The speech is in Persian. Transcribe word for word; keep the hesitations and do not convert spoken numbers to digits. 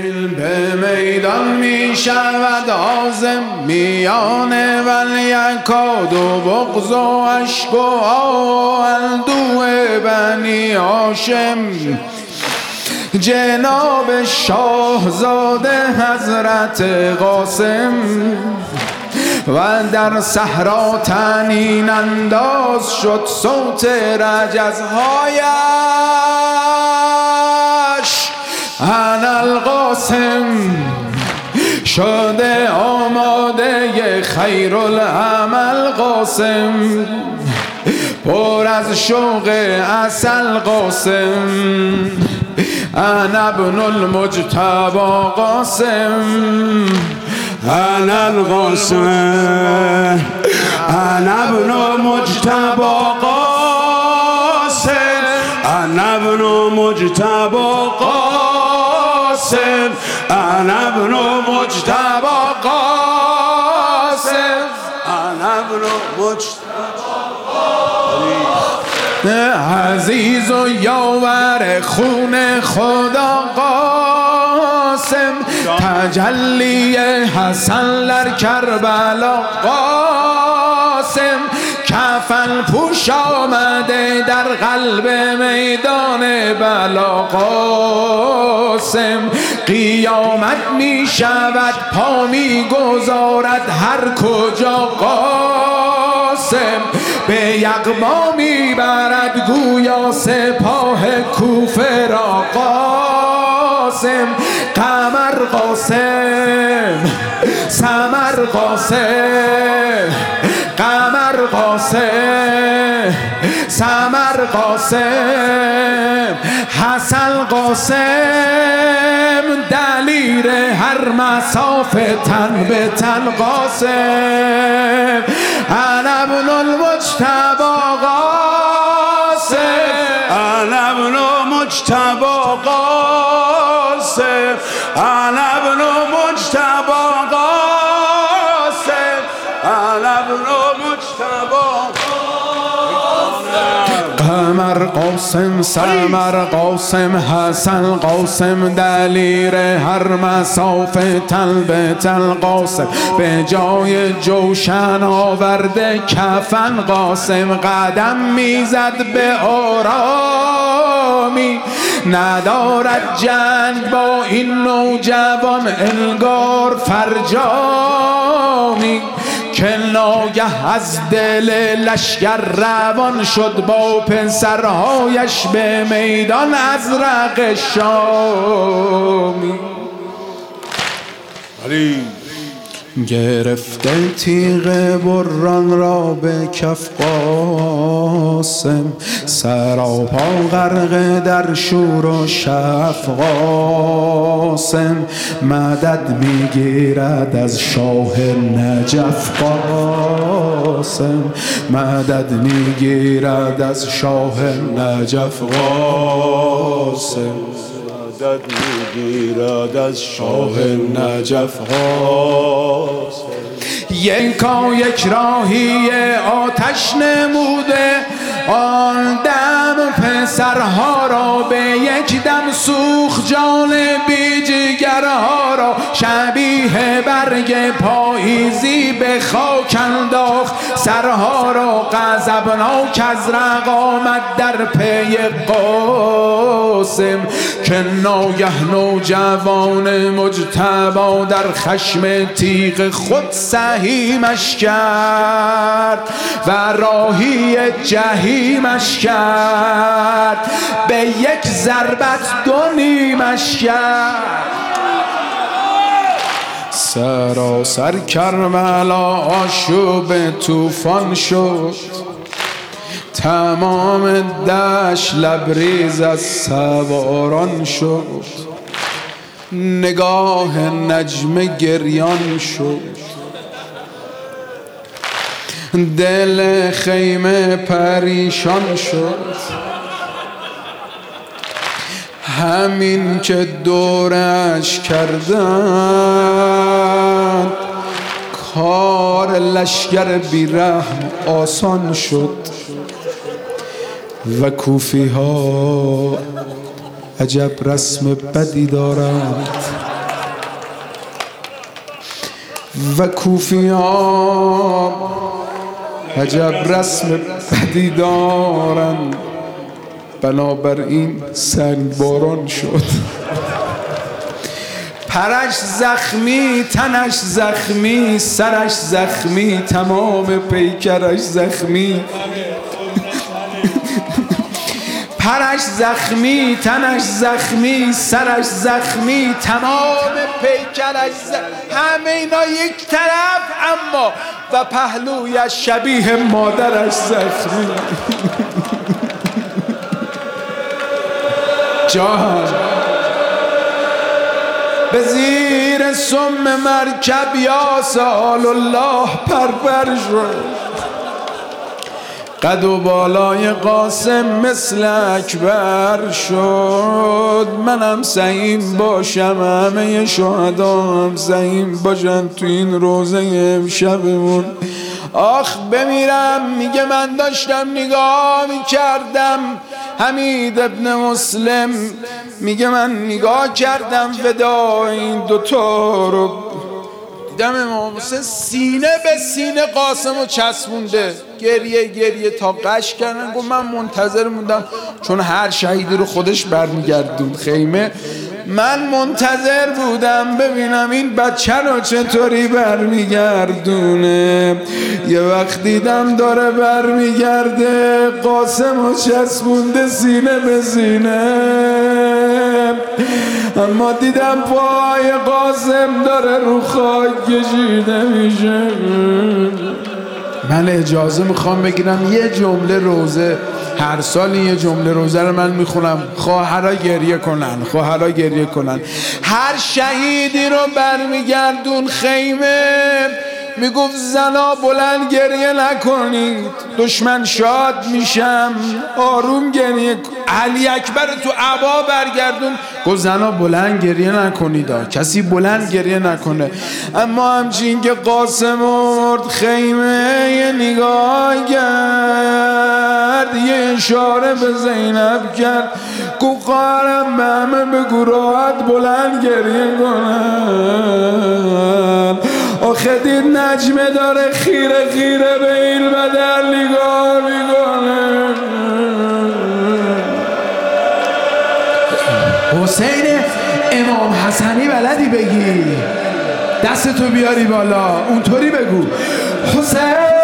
به میدان می شود عازم میان ولیکاد و بغض و اشک و اندوه بنی هاشم. جناب شاهزاده حضرت قاسم و در صحرا طنین انداز شد صوت رجزهایش. انا القاسم شده آماده خیر العمل قاسم، پر از شوق عسل قاسم. انا ابن المجتبی قاسم، انا القاسم، انا ابن مجتبی قاسم، انا ابن مجتبی قاسم، انا ابن مجتبی قاسم، انا ابن مجتبی عزیز و یاور خون خدا قاسم، تجلی حسن در کربلا قاسم. کفن پوش آمده در قلب میدان بلا قاسم. قیامت می شود پا می گذارد هر کجا قاسم. به یغما می برد گویا سپاه کوفه را قاسم. قمر قاسم، سمر قاسم، قمر قاسم، سمر قاسم، حسن قاسم. دلیر هر مسافه تن به تن قاسم. انا ابن المجتبی قاسم، انا ابن مجتبی قاسم، انا ابن مجتبی قاسم، انا ابن مجتبی قمر قاسم، سمر قاسم، حسن قاسم. دلیر هر مسافه تن به تن قاسم. به جای جوشن آورده کفن قاسم. قدم میزد به آرامی، ندارد جنگ با این نوجوان انگار فرجامی. که ناگه از دل لشکر روان شد با پسرهایش به میدان ازرق شامی. علی گرفته تیغ بران را به کف قاسم. سراپا غرق در شور و شف قاسم. مدد میگیرد از شاه نجف قاسم. مدد میگیرد از شاه نجف قاسم. مدد میگیرد از شاه نجف قاسم. یکا یک راهی آتش نموده آن دم پسرها را. به یک دم سوخت جان بیجگرها را. شبیه برگ پاییزی به خاک انداخت سرها را. غضبناک از رقامت در پی قاسم. که ناگه نوجوان مجتبی در خشم تیغ خود سهیمش کرد و راهی جهیمش کرد. به یک ضربت دو نیمش کرد. سراسر کربلا آشوب طوفان شد. تمام دشت لبریز از سواران شد. نگاه نجم گریان شد. دل خیمه پریشان شد. همین که دورش کردند کار لشکر بیرحم آسان شد. و کوفی ها عجب رسم بدی دارند. و کوفیان عجب رسم بدی دارن، بنابراین سنگباران شد. پرش زخمی، تنش زخمی، سرش زخمی، تمام پیکرش زخمی. پرش زخمی، تنش زخمی، سرش زخمی، تمام پیکرش زخمی. همه اینا یک طرف، اما و پهلویش شبیه مادرش زخمی. جان به زیر سم مرکب یا سال الله پرپر شد. قد و بالای قاسم مثل اکبر شد. منم سعیم باشم، همه شهدا هم سعیم باشن تو این روزه امشبمون. آخ بمیرم، میگه من داشتم نگاه میکردم. حمید ابن مسلم میگه من نگاه کردم فدا این دوتا رو. دیدم امام حسین سینه به سینه قاسم رو چسبونده. گریه گریه تا قش کردن. گفت من منتظر موندم، چون هر شهیدی رو خودش برمیگردون خیمه. من منتظر بودم ببینم این بچه رو چطوری برمیگردونه. یه وقت دیدم داره برمیگرده، قاسم رو چسبونده سینه به سینه. اما دیدم پای قاسم داره رو خاک کشیده میشه. من اجازه میخوام بگیرم یه جمله روزه، هر سال یه جمله روزه رو من میخونم، خواهرها گریه کنن، خواهرها گریه کنن. هر شهیدی رو برمیگردون خیمه، میگفت زنا بلند گریه نکنید، دشمن شاد میشم، آروم گریه. علی اکبر تو عبا برگردون، گفت زنا بلند گریه نکنید، کسی بلند گریه نکنه. اما همچین که قاسم مرد خیمه یه نگاه کرد، یه اشاره به زینب کرد، گفت خواهرم به همه بگو راحت بلند گریه کنن. آخه دید نجمه داره خیره خیره به این بدر نگاه میکنه. حسین امام حسنی بلدی بگی؟ دستتو بیاری بالا اونطوری بگو حسین